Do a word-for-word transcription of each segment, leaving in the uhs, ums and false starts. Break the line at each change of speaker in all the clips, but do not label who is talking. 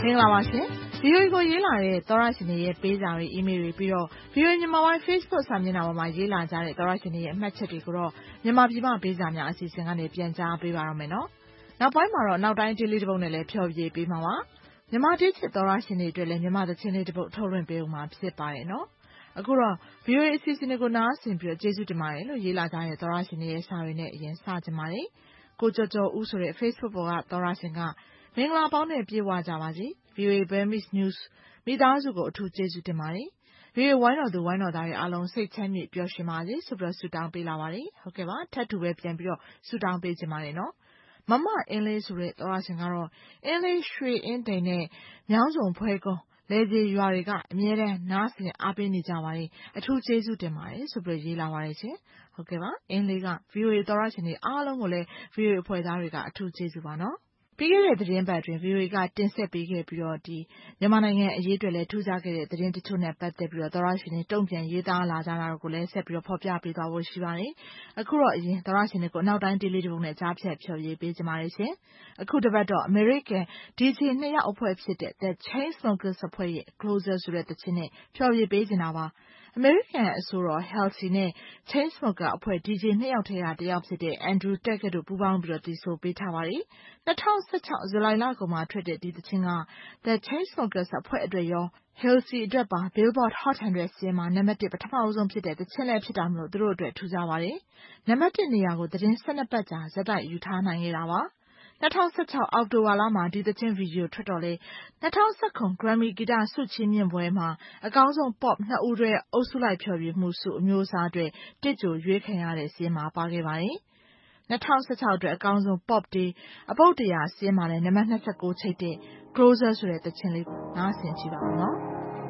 မင်္ဂလာပါရှင်။ ဗီအိုအေကိုရေးလာတဲ့သောရရှင်တွေရဲ့ပေးစာတွေ email တွေပြီးတော့ ဗီအိုအေမြန်မာပိုင်း Facebook စာမျက်နှာပေါ်မှာရေးလာကြတဲ့သောရရှင်တွေရဲ့အမှတ်ချက်တွေကိုတော့မြန်မာပြည်မှာပေးစာများအစီအစဉ်ကနေပြန်ကြားပေးပါရမယ်နော်။နောက်ပိုင်းမှာတော့နောက်တိုင်းဒေးလေးတစ်ပုဒ်နဲ့လည်းဖျော်ဖြေပေးမှာပါ။မြန်မာဒေးချစ်သောရရှင်တွေအတွက်လည်းမြန်မာသချင်းလေးတစ်ပုဒ်ထုတ်လွှင့်ပေးဦးမှာဖြစ်ပါတယ်နော်။အခုတော့ ဗီအိုအေအစီအစဉ်တွေကိုနားဆင်ပြီးတော့ကျေးဇူးတင်ပါတယ်လို့ရေးလာကြတဲ့သောရရှင်တွေရဲ့စာတွေနဲ့အရင်စကြပါတယ်။ကိုကျော်ကျော်ဦးဆိုတဲ့ Facebook ပေါ်ကသောရရှင်ကမင်္ဂလာပေါင်းနဲ့ပြေဝကြပါစေ။ ဗီအိုအေ Burmese News မိသားစုကိုအထူးကျေးဇူးတင်ပါတယ်။ ဗီအိုအေဝိုင်းတော်သူဝိုင်းတော်သားတွေအားလုံးစိတ်ချမ်းမြေ့ပျော်ရွှင်ပါစေဆိုပြီးတော့ဆုတောင်းပေးလာပါတယ်။ဟုတ်ကဲ့ပါထပ်တူပဲပြန်ပြီးတော့ဆုတောင်းပေးချင်ပါတယ်နော်။မမအင်းလေးဆိုတဲ့သောရရှင်ကတော့အင်းလေးရွှေအင်းတိန်နဲ့မြောင်းစုံဖွဲကုန်းလေကြီးရွာတွေကအမြဲတမ်းနားဆင်အားပေးနေကြပါတယ်။အထူးကျေးဇူးတင်ပါတယ်ဆိုပြီးတော့ရေးလာပါတယ်ရှင်။ဟုတ်ကဲ့ပါအင်းလေးက ဗီအိုအေသောရရှင်တွေအားလုံးကိုလည်း ဗီအိုအေအဖွဲ့သားတွေကအထူးကျေးဇူးပါနော်။ပြီးခဲ့တဲ့သတင်းပတ်တွင် ဗီအိုအေကတင်ဆက်ပေးခဲ့ပြီးတော့ဒီမြန်မာနိုင်ငံအရေးအတွက်လည်းထူးခြားခဲ့တဲ့သတင်းတချို့နဲ့ပတ်သက်ပြီးတော့သောရရှင်တွေတုံ့ပြန်ရေးသားလာကြတာကိုလည်းဆက်ပြီးတော့ဖော်ပြပေးသွားဖို့ရှိပါတယ်။အခုတော့အရင်သောရရှင်တွေကိုနောက်တိုင်းဒေးလေးတစ်ပုဒ်နဲ့ကြားဖြတ်ဖြော်ရေးပေးကြပါရစေ။အခုတစ်ပတ်တော့ American ဒီ ဂျေ နှစ်ယောက်အဖွဲ့ဖြစ်တဲ့ The Chainsmokers အဖွဲ့ရဲ့ Closer ဆိုတဲ့သချင်းနဲ့ဖြော်ရေးပေးချင်တာပါ။ American အဆိုတော် Halsey နဲ့ Chainsmokers အဖွဲ့ ဒီ ဂျေ နှစ်ယောက်ထဲကတစ်ယောက်ဖြစ်တဲ့ Andrew Taggart တို့ပူးပေါင်းပြီးတော့တည်ဆိုပေးထားပါတယ်။၂၀၁၆ဇူလိုင်လကုန်မှာထွက်တဲ့ဒီသချင်းက The Chainsmokers အဖွဲ့အတွက်ရော Halsey အတွက်ပါ Billboard Hot ဟန်ဒရက် စာရင်းမှာနံပါတ်တစ်ပထမဆုံးဖြစ်တဲ့သချင်းလည်းဖြစ်တာမို့သူတို့အတွက်ထူးခြားပါတယ်။နံပါတ်တစ်နေရာကိုသတင်း၁၂ပတ်ကြာဇက်တိုက်ယူထားနိုင်ခဲ့တာပါ။၂၀၁၆အောက်တိုဘာလမှာဒီသချင်းဗီဒီယိုထွက်တော့လေ၂၀၁၇ Grammy ဂီတဆုချီးမြှင့်ပွဲမှာအကောင်းဆုံး Pop နှစ်ဦးတွဲအုပ်စုလိုက်ဖျော်ဖြေမှုဆုအမျိုးအစားအတွက်တစ်ကြိုရွေးခံရတဲ့စာရင်းမှာပါခဲ့ပါတယ်။၂၀၁၆အတွက်အကောင်းဆုံး Pop တေးအပုတ်တရာစာရင်းမှာလည်းနံပါတ်၂၉ချိတ်တဲ့ Closer ဆိုတဲ့သချင်းလေးကိုနားဆင်ကြည့်ပါဦးနော်။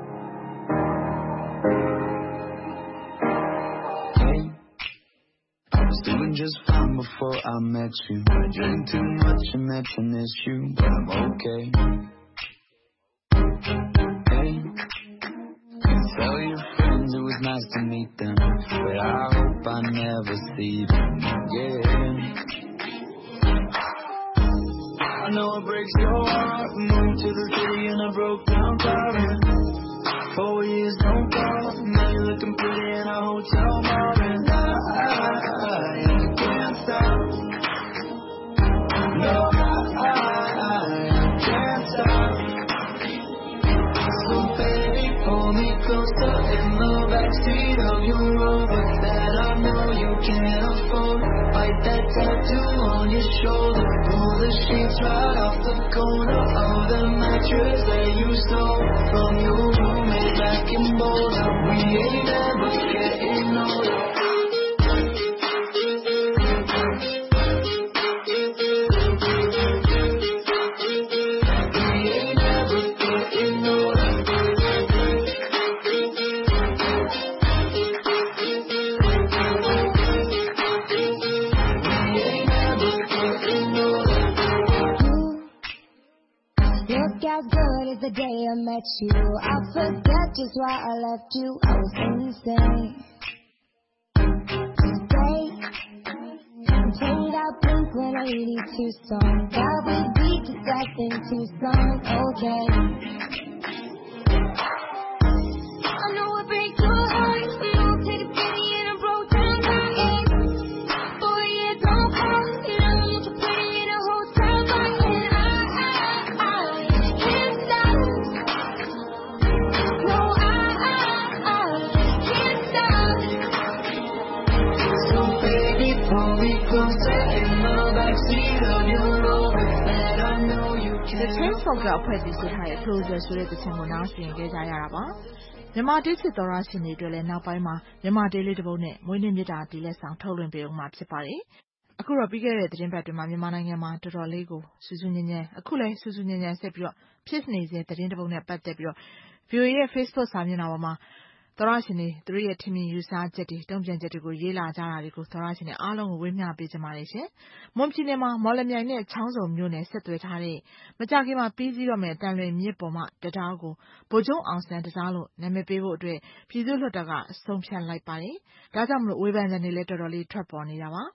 Doing just fine before I met you. I drink too much and that's an issue, but I'm okay. Hey, tell your friends it was nice to meet them, but I hope I never see them again. I know it breaks your heart. Moved to the city in a broke down car. Four years don't call. Now you're looking pretty in a hotel bar, and I, I, I can't stop. No, I, I, I can't stop. So baby, pull me closer in the backseat of your Rover that I know you can't afford. Bite that tattoo on your shoulder. Pull the sheets right off the corner of the mattress that you stole from your roommate back in Boulder. We ain't ever getting older.
The day I met you, I forget just why I left you. I was insane. Stay and play that Blink one eighty-two song that we beat to death in Tucson. Okay. I know it breaks your heart. We all take a penny in a broke down car. Boy, it don't call. You know you're pretty in a hotel bar, and I, I, I can't stop. No, I, I, I can't stop.
So baby, pull me closer in the backseat of your Rover that I know you
The
can't.
Chainsmokers အဖွဲ့တည်ဆိုထားတဲ့ Closer ဆိုတဲ့သချင်းကိုနားဆင်ခဲ့ကြရတာပါ။မြန်မာဒေးချစ်သောရရှင်တွေအတွက်လည်းနောက်ပိုင်းမှာမြန်မာဒေးလေးတစ်ပုဒ်နဲ့မွေးနေ့မြတ်တာတီလက်ဆောင်ထုတ်လွှင့်ပေးဦးမှာဖြစ်ပါတယ်။အခုတော့ပြီးခဲ့တဲ့သတင်းပတ်တွင်မှာမြန်မာနိုင်ငံမှာတော်တော်လေးကိုစူးစူးညံ့ညံ့အခုလည်းစူးစူးညံ့ညံ့ဆက်ပြီးတော့ဖြစ်နေစေသတင်းတစ်ပုဒ်နဲ့ပတ်သက်ပြီးတော့ ဗီအိုအေရဲ့ Facebook စာမျက်နှာပေါ်မှာသောရရှင်တွေသူတို့ရဲ့ထင်မြင်ယူဆချက်တွေတုံ့ပြန်ချက်တွေကိုရေးလာကြတာတွေကိုသောရရှင်တွေအားလုံးကိုဝေမျှပေးကြပါရစေ။မွန်ပြည်နယ်မှာမော်လမြိုင်နဲ့ချောင်းစုံမြို့နယ်ဆက်သွယ်ထားတဲ့မကြခင်မှာပြီးစီးတော့မဲ့တန်လွင်မြစ်ပေါ်မှာတံတားကိုဗိုလ်ချုပ်အောင်ဆန်းတံတားလို့နာမည်ပေးဖို့အတွက်ပြည်သူ့လွှတ်တော်ကဆုံးဖြတ်လိုက်ပါတယ်။ဒါကြောင့်မလို့ဝေဖန်တဲ့တွေလည်းတော်တော်လေးထွက်ပေါ်နေတာပါ။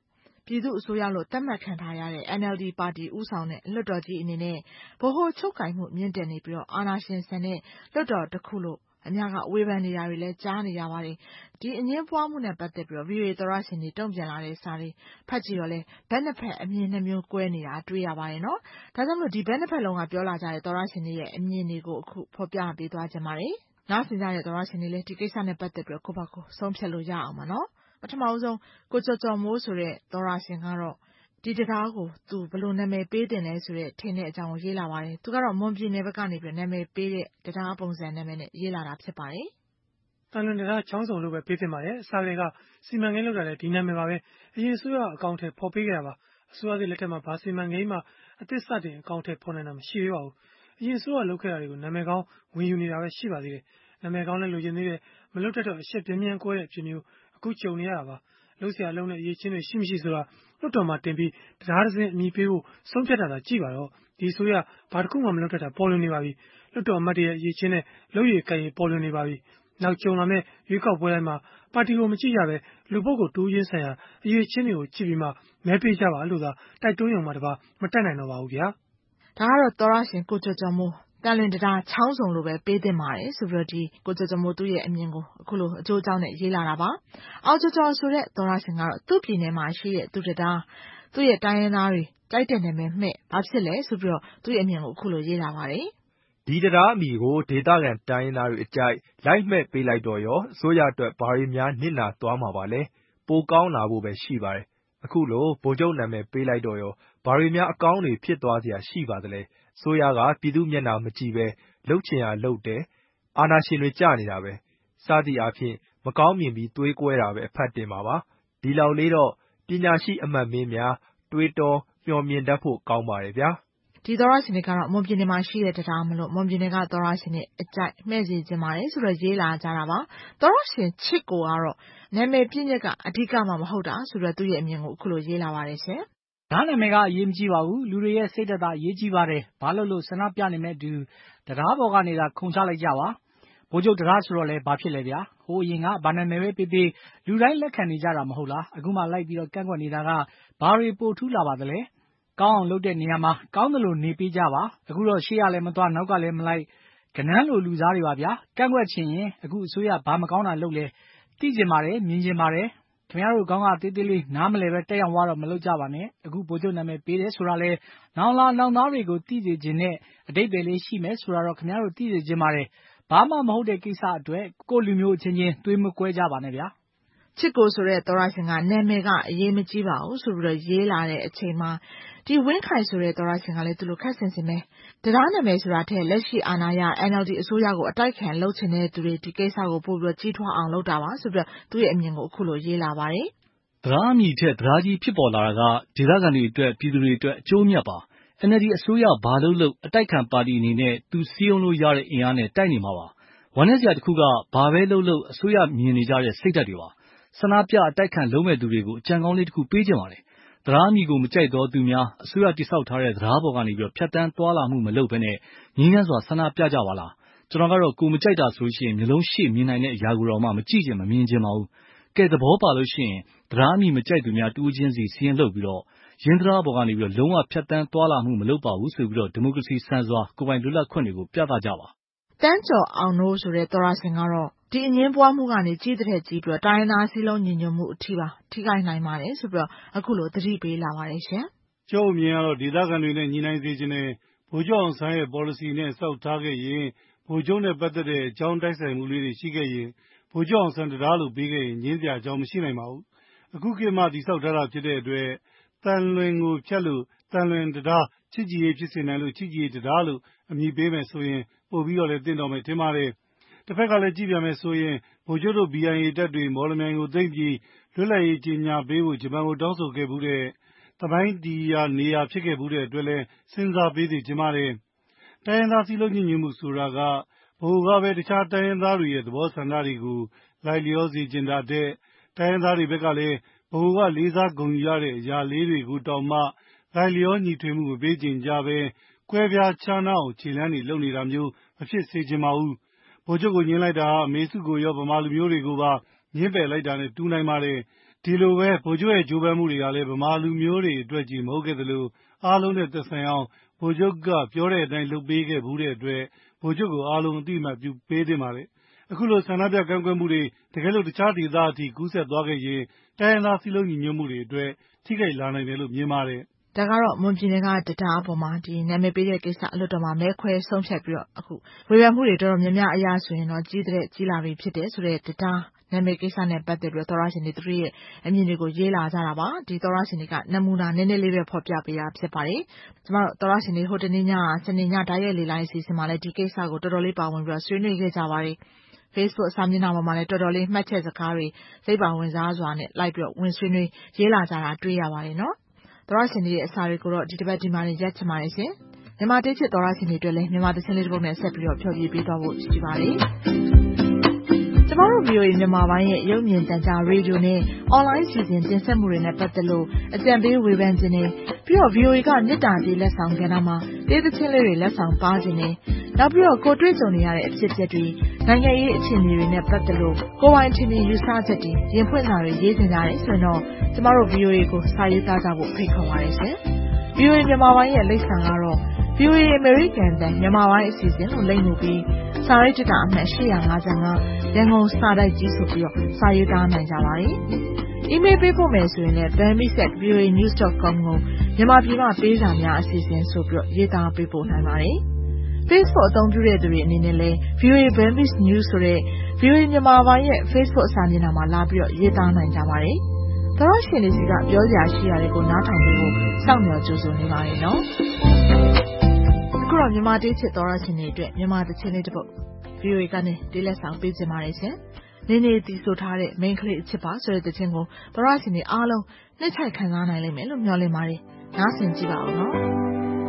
ပြည်သူ့အစိုးရလို့သတ်မှတ်ခံထားရတဲ့ N L D ပါတီဦးဆောင်တဲ့လွှတ်တော်ကြီးအနေနဲ့ဗဟိုချုပ်ကိုင်မှုမြင့်တက်နေပြီးတော့အာဏာရှင်ဆန်တဲ့လွှတ်တော်တစ်ခုလို့အများကဝေဖန်နေတာတွေလည်းကြားနေရပါတယ်။ဒီအငင်းပွားမှုနဲ့ပတ်သက်ပြီးတော့ ဗီအိုအေ သောတရှင်တွေတုံ့ပြန်လာတဲ့စာတွေဖတ်ကြည့်တော့လဲဘက်နှစ်ဖက်အမြင်နှမျိုးကွဲနေတာတွေ့ရပါတယ်နော်။ဒါကြောင့်မို့ဒီဘက်နှစ်ဖက်လုံးကပြောလာကြတဲ့သောတရှင်တွေရဲ့အမြင်တွေကိုအခုဖော်ပြပေးသွားကြပါမယ်။နားဆင်ကြတဲ့သောတရှင်တွေလည်းဒီကိစ္စနဲ့ပတ်သက်ပြီးတော့ကိုယ့်ဘက်ကိုဆုံးဖြတ်လို့ရအောင်ပါနော်။ပထမဆုံးကိုကျော်ကျော်မိုးဆိုတဲ့သောတရှင်ကတော့ဒီတရားကိုသူဘယ်လိုနာမည်ပေးတင်လဲဆိုတဲ့ထင်တဲ့အကြောင်းကိုရေးလာပါတယ်။သူကတော့မွန်ပြည်နယ်ဘက်ကနေပြီးနာမည်ပေးတဲ့တရားပုံစံနာမည်နဲ့ရေးလာတာဖြစ်ပါတယ်
။တန်လွင်တရားချောင်းစုံလို့ပဲပေးတင်ပါတယ်။အစားတွေကစီမံကိန်းလုပ်တာလည်းဒီနာမည်ပါပဲ။အရင်အစိုးရအကောင့်ထဲပေါ်ပေးခဲ့တာပါ။အစိုးရသစ်လက်ထက်မှာဗာစီမံကိန်းမှာအသစ်စတင်အကောင့်ထဲပေါ်နိုင်တာမရှိသေးပါဘူး။အရင်အစိုးရလုပ်ခဲ့တာတွေကိုနာမည်ကောင်းဝင်ယူနေတာပဲရှိပါသေးတယ်။နာမည်ကောင်းလည်းလိုချင်သေးတယ်မလုပ်တတ်တော့အရှက်ပြင်းပြင်းကွဲတဲ့အဖြစ်မျိုးအခုကြုံနေရတာပါ။လုံးဆရာလုံးနဲ့အရေးချင်းတွေရှိမရှိဆိုတာလွှတ်တော်မှာတင်ပြီးတရားဒဇင်အမိပေးဖို့ဆုံးဖြတ်တာသာကြည့်ပါတော့ဒီဆိုရဘာတစ်ခုမှမလုပ်တတ်တာပေါ်လွင်နေပါပြီလွှတ်တော်အမတ်တွေရဲ့အရေးချင်းနဲ့လုံးရည်ကိုင်ရပေါ်လွင်နေပါပြီနောက်ကြုံလာမဲ့ရွေးကောက်ပွဲတိုင်းမှာပါတီကိုမကြည့်ရပဲလူပုဂ္ဂိုလ်တူးရင်းဆိုင်ရာအရေးချင်းတွေကိုကြည့်ပြီးမှမဲပေးကြပါလို့သာတိုက်တွန်းရုံမှတပါမတက်နိုင်တော့ပါဘူးဗျာ
ဒါကတော့သောရရှင်ကိုကျော်ကျော်မိုးတန်လွင်တရားချောင်းစုံလိုပဲပေးတင်ပါတယ်ဆိုပြီးတော့ဒီကိုကျော်ကျော်မိုးသူ့ရဲ့အမြင်ကိုအခုလိုအကျိုးအကြောင်းနဲ့ရေးလာတာပါအောင်ကျော်ကျော်ဆိုတဲ့သောရရှင်ကတော့သူ့ပြည်နယ်မှာရှိတဲ့သူတရားသူ့ရဲ့တိုင်းရင်းသားတွေတိုက်တဲ့နာမည်မှဲ့ဘာဖြစ်လဲဆိုပြီးတော့သူ့ရဲ့အမြင်ကိုအခုလိုရေးလာပါတယ်
ဒီတရားအမိကိုဒေတာကန်တိုင်းရင်းသားတွေအကြိုက်လိုက်မဲ့ပေးလိုက်တော့ရောအစိုးရအတွက်ဘာတွေများနစ်နာသွားမှာပါလဲပိုကောင်းလာဖို့ပဲရှိပါတယ်အခုလိုဗိုလ်ချုပ်နာမည်ပေးလိုက်တော့ရောဘာတွေများအကောင်းတွေဖြစ်သွားစရာရှိပါသလဲအစိုးရကပြည်သူမျက်နှာမကြည့်ပဲလှုပ်ချင်ရလှုပ်တယ်အာဏာရှင်တွေကြနေတာပဲစသည်အားဖြင့်မကောင်းမြင်ပြီးသွေးကွဲတာပဲအဖတ်တင်ပါပါဒီလောက်လေးတော့ပညာရှိအမှတ်မင်းများတွေးတောမျှော်မြင်တတ်ဖို့ကောင်းပါတယ်ဗျာ
ဒီသောရရှင်တွေကတော့မွန်ပြည်နယ်မှာရှိတဲ့တရားမလို့မွန်ပြည်နယ်ကသောရရှင်တွေအကြိုက်မှဲ့စီခြင်းပါတယ်ဆိုတော့ရေးလာကြတာပါသောရရှင်ချစ်ကိုကတော့နာမည်ပြည့်ညက်ကအဓိကမှမဟုတ်တာဆိုတော့သူ့ရဲ့အမြင်ကိုအခုလိုရေးလာပါတယ်ရှင်
ဒါနာမည်ကအရေးမကြီးပါဘူးလူတွေရဲ့စိတ်သက်သာအရေးကြီးပါတယ်ဘာလို့လို့ဆန္ဒပြနေမဲ့သူတရားပေါ်ကနေသာခုံချလိုက်ကြပါဗိုလ်ချုပ်တရားဆိုတော့လဲဘာဖြစ်လဲဗျာဟိုအရင်ကဘာနာမည်ပဲပေးပေးလူတိုင်းလက်ခံနေကြတာမဟုတ်လားအခုမှလိုက်ပြီးတော့ကန့်ကွက်နေတာကဘာတွေပိုထူးလာပါသလဲကောင်းအောင်လုပ်တဲ့နေရာမှာကောင်းတယ်လို့နေပေးကြပါအခုတော့ရှေ့ရလည်းမသွားနောက်ကလည်းမလိုက်ကနန်းလိုလူသားတွေပါဗျာကန့်ကွက်ချင်ရင်အခုအစိုးရဘာမကောင်းတာလုပ်လဲသိကျင်ပါတယ်မြင်ကျင်ပါတယ်ခင်ဗျားတို့ကောင်းကတေးသေးလေးနားမလဲပဲတက်ရောက်သွားတော့မလုပ်ကြပါနဲ့အခုဗိုလ်ချုပ်နာမည်ပေးတယ်ဆိုတာလဲနောင်လာနောင်သားတွေကိုသိစေခြင်းနဲ့အတိတ်ပဲလေးရှိမယ်ဆိုတာတော့ခင်ဗျားတို့သိစေခြင်းပါတယ်ဘာမှမဟုတ်တဲ့ကိစ္စအတွက်ကိုလူမျိုးချင်းချင်းတွေးမကွဲကြပါနဲ့ဗျာ
ချစ်ကိုဆိုတဲ့သောရရှင်ကနာမည်ကအရေးမကြီးပါဘူးဆိုပြီးတော့ရေးလာတဲ့အချိန်မှာဒီဝင်းခိုင်ဆိုတဲ့သောရရှင်ကလည်းသူလိုခက်ဆင်ဆင်ပဲတရားနာမည်ဆိုတာထက်လက်ရှိအာဏာရ N L D အစိုးရကိုအတိုက်ခံလုပ်ချင်တဲ့သူတွေဒီကိစ္စကိုပို့ပြီးတော့ကြီးထွားအောင်လုပ်တာပါဆိုပြီးတော့သူ့ရဲ့အမြင်ကိုအခုလိုရေးလာပါတယ်
တရားအမိထက်တရားကြီးဖြစ်ပေါ်လာတာကဒေသခံတွေအတွက်ပြည်သူတွေအတွက်အကျိုးမြတ်ပါ N L D အစိုးရဘာလို့လို့အတိုက်ခံပါတီအနေနဲ့သူစည်းရုံးလို့ရတဲ့အင်အားနဲ့တိုက်နေမှာပါဝမ်းနည်းစရာတစ်ခုကဘာပဲလို့လို့အစိုးရမြင်နေကြတဲ့စိတ်ဓာတ်တွေပါဆန္ဒပြအတိုက်ခံလုံးမဲ့သူတွေကိုအကြံကောင်းလေးတစ်ခုပေးကြပါလေတရားမိကိုမကြိုက်တော့သူများအစိုးရတိစောက်ထားတဲ့တရားပေါ်ကနေပြီးတော့ဖြတ်တန်းသွားလာမှုမလုပ်ဘဲနဲ့ငြင်းငန်းစွာဆန္ဒပြကြပါလားကျွန်တော်ကတော့ကိုမကြိုက်တာဆိုရှင်မျိုးလုံးရှေ့မြင်နိုင်တဲ့အရာကိုတော့မှမကြည့်ချင်မမြင်ချင်ပါဘူးကဲသဘောပါလို့ရှိရင်တရားမိမကြိုက်သူများတူးချင်းစီစီရင်လုပ်ပြီးတော့ရင်းတရားပေါ်ကနေပြီးတော့လုံးဝဖြတ်တန်းသွားလာမှုမလုပ်ပါဘူးဆိုပြီးတော့ဒီမိုကရေစီစံစွာကိုယ်ပိုင်လွတ်လပ်ခွင့်တွေကိုပြသကြပါ
တန်းကျော်အောင်တို့ဆိုတဲ့သောရရှင်ကတော့ဒီအငင်းပွားမှုကနေကြီးတဲ့ကြီးပြီးတော့တိုင်းသားစည်းလုံးညီညွတ်မှုအထိပါထိခိုက်နိုင်ပါတယ်ဆိုပြီးတော့အခုလိုသတိပေးလာပါတယ်ရှင်
ကျုပ်အမြင်ကတော့ဒေသခံတွေနဲ့ညီနိုင်စေခြင်းနဲ့ဗိုလ်ချုပ်အောင်ဆန်းရဲ့ policy နဲ့စောက်ထားခဲ့ရင်ဗိုလ်ချုပ်နဲ့ပတ်သက်တဲ့အကြောင်းတိုက်ဆိုင်မှုလေးတွေရှိခဲ့ရင်ဗိုလ်ချုပ်အောင်ဆန်းတရားလို့ပြီးခဲ့ရင်ငင်းစရာအကြောင်းမရှိနိုင်ပါဘူးအခုခေတ်မှတိစောက်ထားတာဖြစ်တဲ့အတွက်တန်လွင်ကိုဖြတ်လို့တန်လွင်တရားချစ်ကြည်ရေးဖြစ်စေနိုင်လို့ချစ်ကြည်ရေးတရားလို့အမည်ပေးမယ်ဆိုရင်ပို့ပြီးတော့လည်းတင့်တော်မယ်ထင်ပါတယ်တစ်ဖက်ကလည်းကြည့်ပြန်မယ်ဆိုရင်ဗိုလ်ချုပ်တို့ B I A တပ်တွေမော်လမြိုင်ကိုသိမ်းပြီးလွတ်လပ်ရေးကြီးညာပေးဖို့ဂျပန်ကိုတောင်းဆိုခဲ့မှုတဲ့သမိုင်းတီးရာနေရာဖြစ်ခဲ့မှုတဲ့အတွက်လည်းစဉ်းစားပေးစီခြင်းပါတယ်တိုင်းရင်းသားစည်းလုံးညီညွတ်မှုဆိုတာကဘိုလ်ကပဲတခြားတိုင်းရင်းသားတွေရဲ့သဘောဆန္ဒတွေကိုလိုက်လျောစေခြင်းတာတဲ့တိုင်းရင်းသားတွေဘက်ကလည်းဘိုလ်ကလေးစားဂုဏ်ယူရတဲ့အရာလေးတွေကိုတောင်မှလိုက်လျောညီထွေမှုမပေးခြင်းကြပဲကွဲပြားခြားနားအောင်ခြေလှမ်းတွေလုပ်နေတာမျိုးမဖြစ်စေချင်ပါဘူးဗိုလ်ချုပ်ကိုညှင်းလိုက်တာအမေစုကိုရောဗမာလူမျိုးတွေကိုပါညှင်းပယ်လိုက်တာနဲ့တူနိုင်ပါတယ်ဒဒီလိုပဲဗိုလ်ချုပ်ရဲ့ကြိုးပမ်းမှုတွေကလည်းဗမာလူမျိုးတွေအတွက်ကြီးမဟုတ်ခဲ့သလိုအားလုံးနဲ့သက်ဆိုင်အောင်ဗိုလ်ချုပ်ကပြောတဲ့အတိုင်းလုပ်ပေးခဲ့ဘူးတဲ့အတွက်ဗိုလ်ချုပ်ကိုအားလုံးအသိအမှတ်ပြုပေးသင့်ပါတယ်အခုလိုဆန္ဒပြကန့်ကွက်မှုတွေတကယ်လို့တခြားဒေသအထိကူးစက်သွားခဲ့ရင်တိုင်းရင်းသားစည်းလုံးညီညွတ်မှုတွေအတွက်ထိခိုက်လာနိုင်တယ်လို့မြင်ပါတယ်
ဒါကတော့မွန်ပြည်နယ်ကတတားအပေါ်မှာဒီနာမည်ပေးတဲ့ကိစ္စအလွတ်တော်မှာမဲခွဲဆုံးဖြတ်ပြီးတော့အခုဝေဖန်မှုတွေတော်တော်များများအရာဆိုရင်တော့ကြီးတဲ့ကြီးလာပြီဖြစ်တယ်ဆိုတဲ့တတားနာမည်ကိစ္စနဲ့ပတ်သက်ပြီးတော့သောရရှင်တွေသူတို့ရဲ့အမြင်တွေကိုရေးလာကြတာပါဒီသောရရှင်တွေကနမူနာနည်းနည်းလေးပဲဖော်ပြပေးတာဖြစ်ပါတယ်ကျမတို့သောရရှင်တွေဟိုတနေ့ညစနေညဓာတ်ရိုက်လေလိုင်းအစီအစဉ်မှာလည်းဒီကိစ္စကိုတော်တော်လေးပါဝင်ပြီးတော့ဆွေးနွေးခဲ့ကြပါတယ်Facebook စာမျက်နှာပေါ်မှာလည်းတော်တော်လေးမှတ်ချက်စကားတွေစိတ်ပါဝင်စားစွာနဲ့လိုက်ပြီးတော့ဝင်ဆွေးနွေးရေးလာကြတာတွေ့ရပါတယ်နော်သောရရှင်တွေရဲ့အစာတွေကိုတော့ဒီတစ်ပတ်ဒီမှာနေရက်ချင်ပါတယ်ရှင်မြန်မာတိတ်ချစ်သောရရှင်တွေအတွက်လည်းမြန်မာသချင်းလေးတစ်ပုဒ်နဲ့ဆက်ပြီးတော့ဖြောပြပေးသွားဖို့ရှိပါတယ်ကျမတို့ ဗီအိုအေ မြန်မာပိုင်းရဲ့ရုပ်မြင်သံကြားရေဒီယိုနဲ့အွန်လိုင်းစီစဉ်တင်ဆက်မှုတွေနဲ့ပတ်သက်လို့အကြံပေးဝေဖန်ခြင်းနဲ့ပြီးတော့ ဗီအိုအေ ကမြစ်တာကြီးလက်ဆောင်ကဏ္ဍမှာတေးသချင်းလေးတွေလက်ဆောင်ပါခြင်းနဲ့နောက်ပြီးတော့ကိုတွေ့ကြုံနေရတဲ့အဖြစ်အပျက်တွေနိုင်ငံရေးအခြေအနေတွေနဲ့ပတ်သက်လို့ကိုယ်ပိုင်ထင်မြင်ယူဆချက်တွေရင်ဖွင့်စာတွေရေးတင်ကြတယ်ဆိုရင်တော့ကျမတို့ ဗီအိုအေ ကိုစာရေးသားကြဖို့ဖိတ်ခေါ်ပါတယ်ရှင်။ ဗီအိုအေ မြန်မာပိုင်းရဲ့လိပ်စာကတော့ ဗီအိုအေ American တန်မြန်မာပိုင်းအစီအစဉ်လို့လိမ့်မှုပြီးစာရေးတတာအမှတ်၈၅၅ရန်ကုန်စာတိုက်ကြီးဆိုပြီးတော့စာရေးသားနိုင်ကြပါတယ်။ email ပေးဖို့မယ်ဆိုရင်လည်း bambies at v o a news dot com ကိုမြန်မာပြည်မှာပေးစာများအစီအစဉ်ဆိုပြီးတော့ရေးသားပေးပို့နိုင်ပါတယ်။ Facebook အသုံးပြုတဲ့သူတွေအနေနဲ့လည်း ဗီအိုအေ Bambies News ဆိုတဲ့ ဗီအိုအေ မြန်မာပိုင်းရဲ့ Facebook စာမျက်နှာမှာလာပြီးတော့ရေးသားနိုင်ကြပါတယ်။သောရရှင်တွေစီကပြောစရာရှိတာတွေကိုနားထောင်ပေးဖို့စောင့်မျှော်ကြိုဆိုနေပါတယ်နော်။အခုတော့မြန်မာတေးချစ်သောရရှင်တွေအတွက်မြန်မာသချင်းလေးတစ်ပုဒ် ဗီအိုအေ ကနေတေးလက်ဆောင်ပေးခြင်းပါတယ်ရှင်။နေနေတီဆိုထားတဲ့ main ကလေးအချစ်ပါဆိုတဲ့သချင်းကိုသောရရှင်တွေအားလုံးနှစ်ချိုက်ခံစားနိုင်လိမ့်မယ်လို့မျှော်လင့်ပါတယ်။နားဆင်ကြည့်ပါဦးနော်။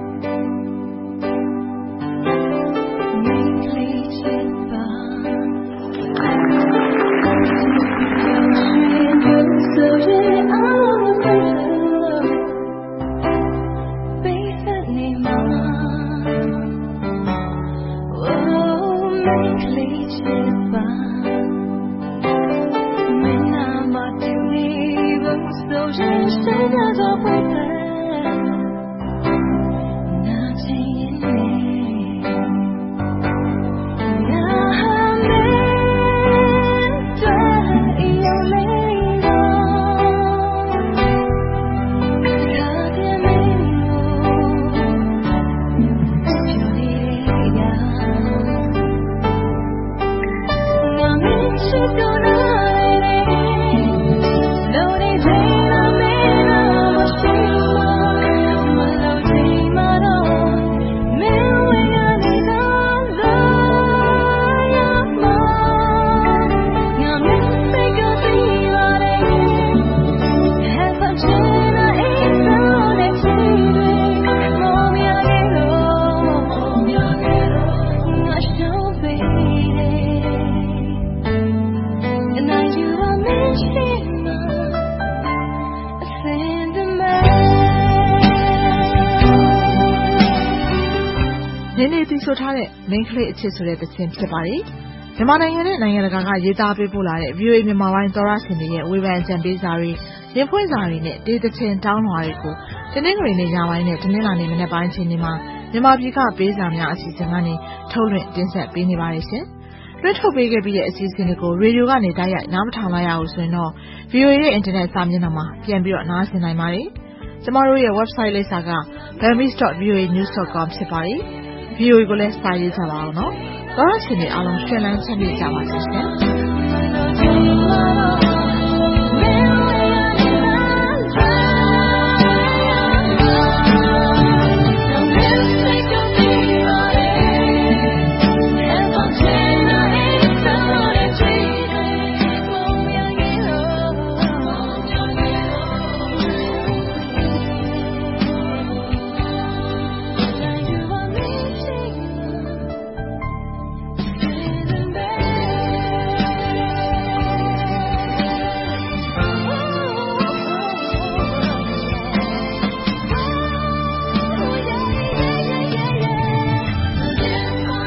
နေနေတီဆိုထားတဲ့ main ကလေးအချစ်ဆိုတဲ့သချင်းဖြစ်ပါတယ်။မြန်မာနိုင်ငံနဲ့နိုင်ငံတကာကရေးသားပေးပို့လာတဲ့ ဗီအိုအေ မြန်မာပိုင်းသောရရှင်တွေရဲ့ဝေဖန်အကြံပေးစာတွေရင်ဖွင့်စာတွေနဲ့တေးသချင်းတောင်းလွှာတွေကိုတနင်္ဂနွေနေ့ညပိုင်းနဲ့တနင်္လာနေ့မနက်ပိုင်းချိန်တွေမှာမြန်မာပြည်ကပေးစာများအစီအစဉ်ကနေထုတ်လွှင့်တင်ဆက်ပေးနေပါတယ်ရှင်။လွှင့်ထုတ်ပေးခဲ့ပြီးတဲ့အစီအစဉ်တွေကိုရေဒီယိုကနေတိုက်ရိုက်နားမထောင်လိုက်ရဘူးဆိုရင်တော့ ဗီအိုအေ ရဲ့အင်တာနက်စာမျက်နှာမှာပြန်ပြီးတော့နားဆင်နိုင်ပါတယ်။ကျမတို့ရဲ့ website လိပ်စာက bambies dot v o a news dot com ဖြစ်ပါတယ်။ ဗီအိုအေ ကိုလည်းစာရေးကြပါအောင်နော်။သောရရှင်တွေအားလုံးရှင်လန်းချမ်းမြေ့ကြပါစေရှင်။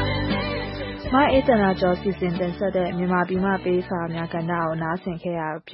မအေးတနာကျော်စီစဉ်တင်ဆက်တဲ့မြန်မာပြည်မှပေးစာများကဏ္ဍကိုနားဆင်ခဲ့ရ